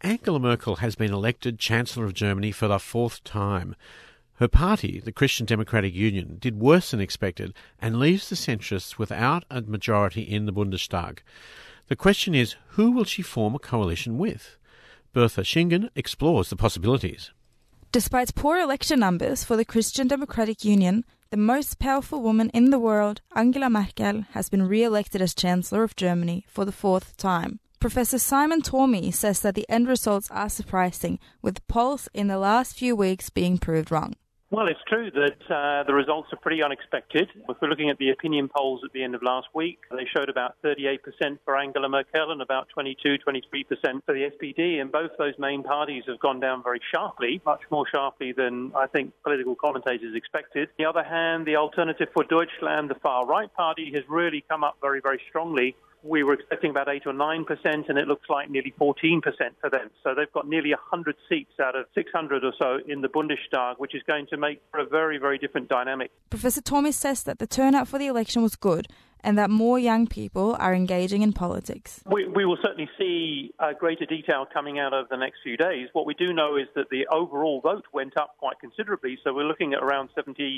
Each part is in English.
Angela Merkel has been elected Chancellor of Germany for the fourth time. Her party, the Christian Democratic Union, did worse than expected and leaves the centrists without a majority in the Bundestag. The question is, who will she form a coalition with? Bertha Shingen explores the possibilities. Despite poor election numbers for the Christian Democratic Union, the most powerful woman in the world, Angela Merkel, has been re-elected as Chancellor of Germany for the fourth time. Professor Simon Tormey says that the end results are surprising, with polls in the last few weeks being proved wrong. Well, it's true that the results are pretty unexpected. If we're looking at the opinion polls at the end of last week, they showed about 38% for Angela Merkel and about 22-23% for the SPD, and both those main parties have gone down very sharply, much more sharply than I think political commentators expected. On the other hand, the Alternative for Deutschland, the far-right party, has really come up very, very strongly. We were expecting about 8 or 9%, and it looks like nearly 14% for them. So they've got nearly 100 seats out of 600 or so in the Bundestag, which is going to make for a very, very different dynamic. Professor Tormey says that the turnout for the election was good and that more young people are engaging in politics. We will certainly see greater detail coming out over the next few days. What we do know is that the overall vote went up quite considerably, so we're looking at around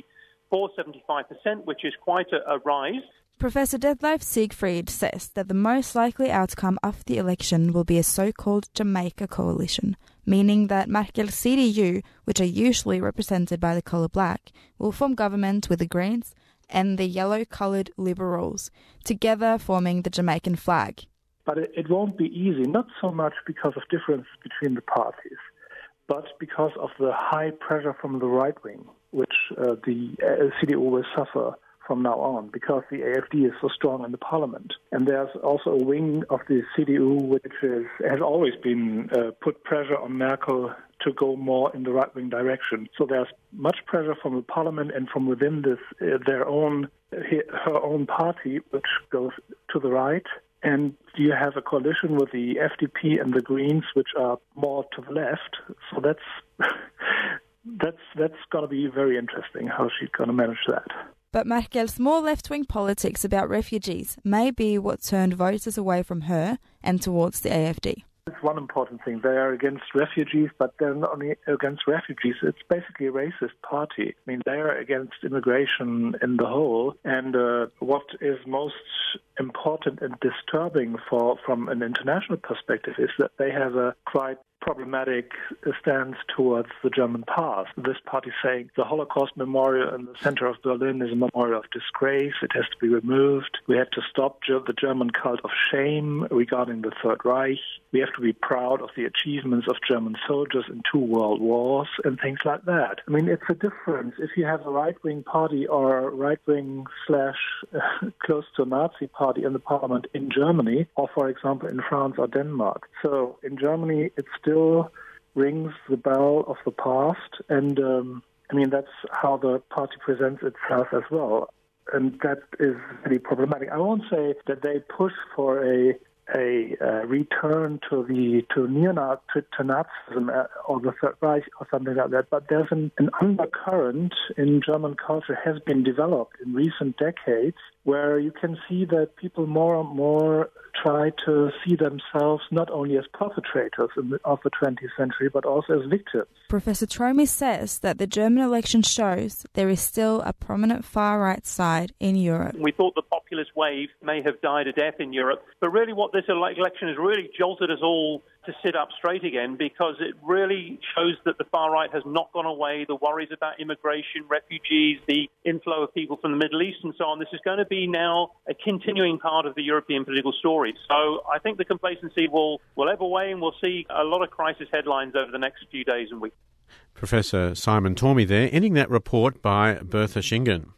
74-75%, which is quite a rise. Professor Detlef Siegfried says that the most likely outcome of the election will be a so-called Jamaica coalition, meaning that Merkel's CDU, which are usually represented by the colour black, will form government with the Greens and the yellow-coloured Liberals, together forming the Jamaican flag. But it won't be easy, not so much because of difference between the parties, but because of the high pressure from the right wing, which the CDU will suffer from now on, because the AfD is so strong in the parliament. And there's also a wing of the CDU which has always been put pressure on Merkel to go more in the right-wing direction. So there's much pressure from the parliament and from within this her own party, which goes to the right. And you have a coalition with the FDP and the Greens, which are more to the left. So that's going to be very interesting, how she's going to manage that. But Merkel's more left-wing politics about refugees may be what turned voters away from her and towards the AfD. It's one important thing. They are against refugees, but they're not only against refugees. It's basically a racist party. I mean, they are against immigration in the whole. And what is most important and disturbing from an international perspective is that they have a quite problematic stance towards the German past. This party saying the Holocaust memorial in the center of Berlin is a memorial of disgrace. It has to be removed. We have to stop the German cult of shame regarding the Third Reich. We have to be proud of the achievements of German soldiers in 2 world wars and things like that. I mean, it's a difference if you have a right-wing party or a right-wing / close to a Nazi party in the parliament in Germany, or, for example, in France or Denmark. So in Germany, it still rings the bell of the past, and I mean, that's how the party presents itself as well. And that is really problematic. I won't say that they push for a return to Nazism or the Third Reich or something like that, but there's an undercurrent in German culture has been developed in recent decades where you can see that people more and more try to see themselves not only as perpetrators of the 20th century, but also as victims. Professor Tormey says that the German election shows there is still a prominent far-right side in Europe. We thought the populist wave may have died a death in Europe, but really what this election has really jolted us all to sit up straight again, because it really shows that the far right has not gone away. The worries about immigration, refugees, the inflow of people from the Middle East and so on, this is going to be now a continuing part of the European political story. So I think the complacency will ebb away, and we'll see a lot of crisis headlines over the next few days and weeks. Professor Simon Tormey there, ending that report by Bertha Shingen.